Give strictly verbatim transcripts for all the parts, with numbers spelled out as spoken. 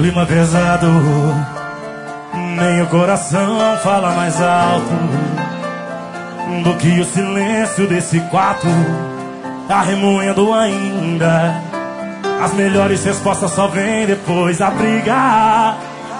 clima pesado, nem o coração fala mais alto do que o silêncio desse quarto, tá remoendo ainda. As melhores respostas só vêm depois da briga.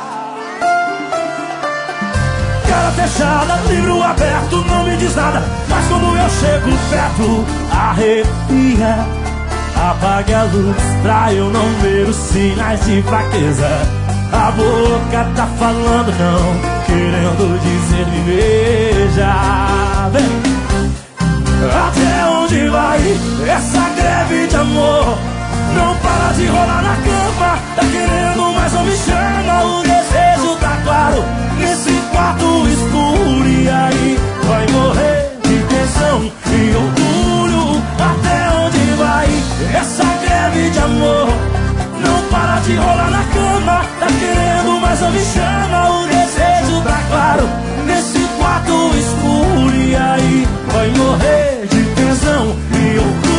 Cara fechada, livro aberto, não me diz nada, mas quando eu chego perto, arrepia. Apague a luz pra eu não ver os sinais de fraqueza. A boca tá falando não, querendo dizer me beija. Vem. Até onde vai essa greve de amor? Não para de rolar na cama, tá querendo mas não me chama. O desejo tá claro nesse quarto escuro, e aí vai morrer de tensão e orgulho. Até onde vai essa greve de amor? Não para de rolar na cama, tá querendo mas não me chama. O desejo tá claro nesse quarto escuro, e aí vai morrer de tensão e orgulho.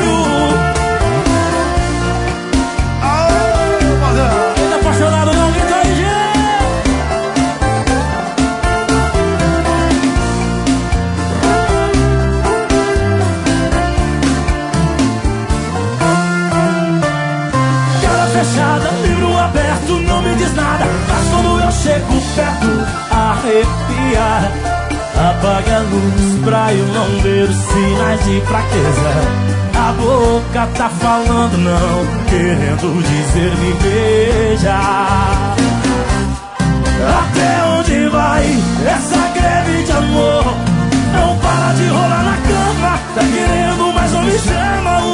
Ainda apaixonado não grita aí, gente. Cara fechada, livro aberto, não me diz nada, mas quando eu chego perto, arrepia. Apaga a luz pra eu não ver os sinais de fraqueza. A boca tá falando não, querendo dizer me beija. Até onde vai essa greve de amor? Não para de rolar na cama, tá querendo mas não me chama.